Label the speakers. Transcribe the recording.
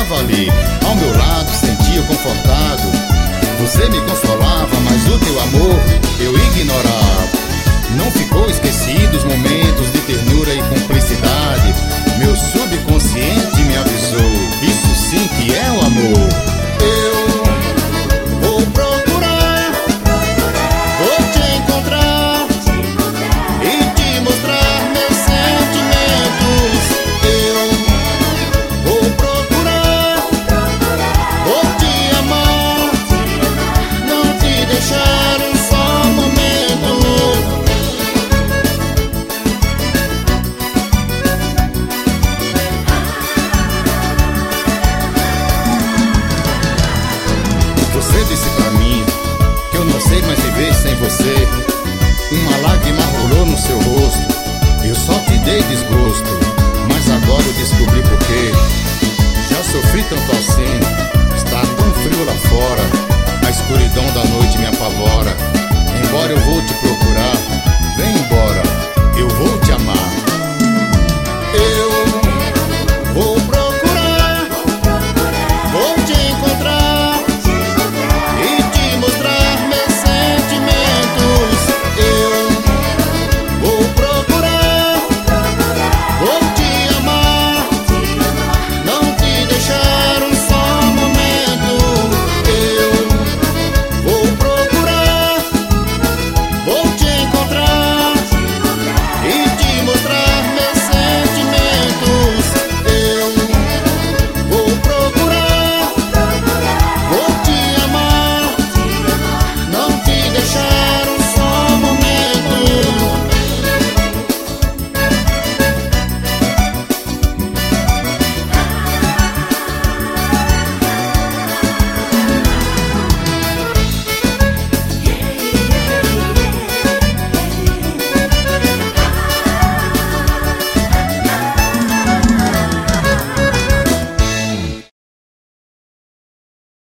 Speaker 1: estava ali, ao meu lado, sentia confortado. Você me consolava, mas o teu amor eu ignorava. Não ficou esquecido os momentos de ternura e cumplicidade. Meu subconsciente me avisou, isso sim que é o amor. Eu vou procurar, vou te encontrar e te mostrar meus sentimentos. Eu vou procurar, vou te amar, não te deixar um só momento. Você disse pra mim que eu não sei mais viver sem você. Uma lágrima rolou no seu rosto, eu só te dei desgosto, mas agora eu descobri porquê. Já sofri tanto assim, está tão frio lá fora, a escuridão da noite